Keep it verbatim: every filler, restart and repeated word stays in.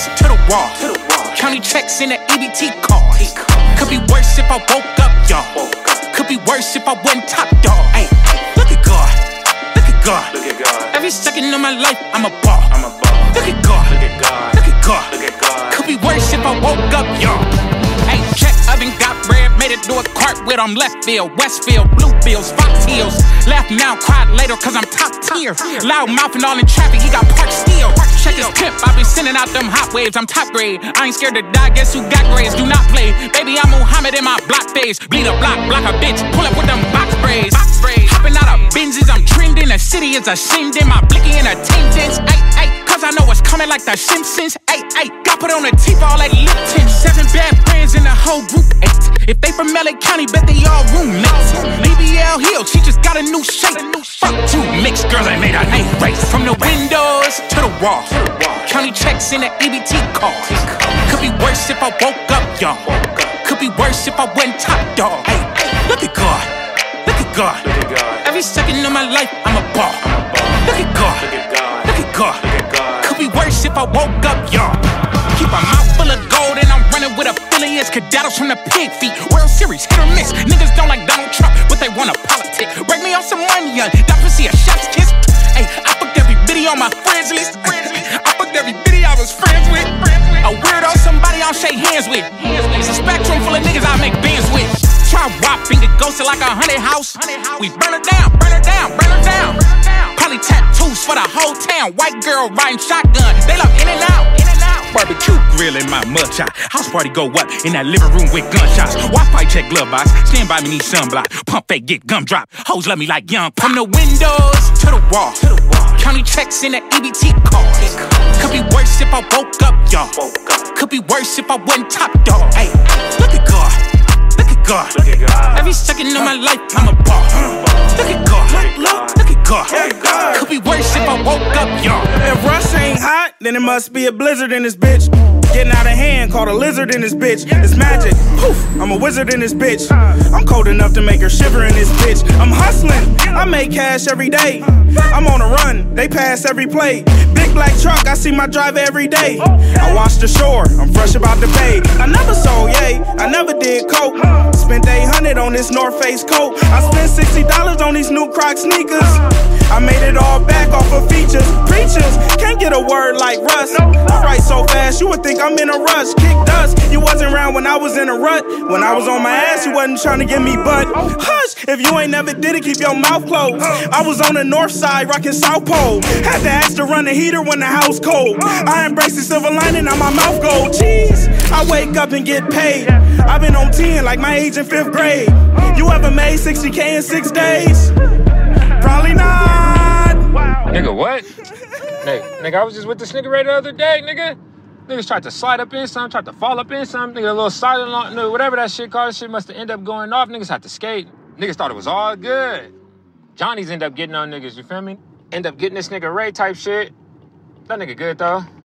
to the wall. County checks in the E B T cars. Could be worse if I woke up, y'all. Could be worse if I wasn't top dog. Ay, look at God, look at God. Every second of my life, I'm a ball. Look at God, look at God, look at God. Could be worse if I woke up, y'all. Hey, check, oven got bread, made it do a cartwheel. I'm left field, Westfield, Bluefields, Fox Hills. Laugh now, cried later, cause I'm top tier. Loud mouth and all in traffic, he got parked still. Check his tip, I been sending out them hot waves. I'm top grade, I ain't scared to die, guess who got grades? Do not play, baby, I'm Muhammad in my block phase. Bleed a block, block a bitch, pull up with them box braids. Box braids. Hopping out of Benzes, I'm trending. The city is ashamed in my blicky and attendance. Ay, ay, cause I know it's coming like the Simpsons. Ay, ay, got put on the teeth all like Lipton. Seven bad friends in the whole group, eight. If they from L A County, bet they all roommates. B B L Hill, she just got a new shape. Fuck two mixed girls, I made her name race. From the windows to the wall. County checks in the E B T cars. Could be worse if I woke up, y'all. Could be worse if I wasn't top dog. Hey, look at God, look at God. Every second of my life, I'm a ball. Look at God, look at God. Could be worse if I woke up, y'all. Keep my mouth full of gold and I'm running with affiliates. Cadaddles from the pig feet. World Series, hit or miss. Niggas don't like Donald Trump, but they wanna politic. Break me off some money, young. That pussy a chef's kiss. Ay, I fucked every video on my friends list. I fucked every video I was friends with. A weirdo, somebody I'll shake hands with. It's a spectrum full of niggas I make bands with. Try wop, finger ghosted like a haunted house. We burn her down, burn her down, burn her down. Probably tattoos for the whole town. White girl riding shotgun. They love in and out. Barbecue grill in my mug shop. House party go up in that living room with gunshots. Wi-Fi check glove box. Stand by me, need sunblock. Pump fake, get gumdrop. Hoes love me like young. From the windows to the wall. County checks in the E B T cars. Could be worse if I woke up, y'all. Could be worse if I wasn't top dog. Hey, look at God, look at God. Every second of my life, I'm a ball. Look at God, look, look at God. Could be worse if I woke up, y'all. If Russ ain't hot, then it must be a blizzard in this bitch. Getting out of hand, called a lizard in this bitch. It's magic, poof, I'm a wizard in this bitch. I'm cold enough to make her shiver in this bitch. I'm hustling, I make cash every day. I'm on a run, they pass every play. Big black truck, I see my driver every day. I wash the shore, I'm fresh about the bay. I never sold, yay, I never did coke. Spent eight hundred on this North Face coat. I spent sixty dollars on these new Croc sneakers. I made it all back off of features. Preachers can't get a word like Russ. I write so fast, you would think I'm in a rush. Kick dust, you wasn't around when I was in a rut. When I was on my ass, you wasn't trying to give me butt. Hush, if you ain't never did it, keep your mouth closed. I was on the north side, rocking South Pole. Had to ask to run the heater when the house cold. I embrace the silver lining, now my mouth gold. Jeez, I wake up and get paid. I've been on ten like my age in fifth grade. You ever made sixty K in six days? Probably not. Nigga, what? nigga, nigga, I was just with this nigga right the other day, nigga. Niggas tried to slide up in something, tried to fall up in something. Nigga, a little silent, no, whatever that shit called, shit must have ended up going off. Niggas had to skate. Niggas thought it was all good. Johnny's end up getting on niggas, you feel me? End up getting this nigga Ray type shit. That nigga good, though.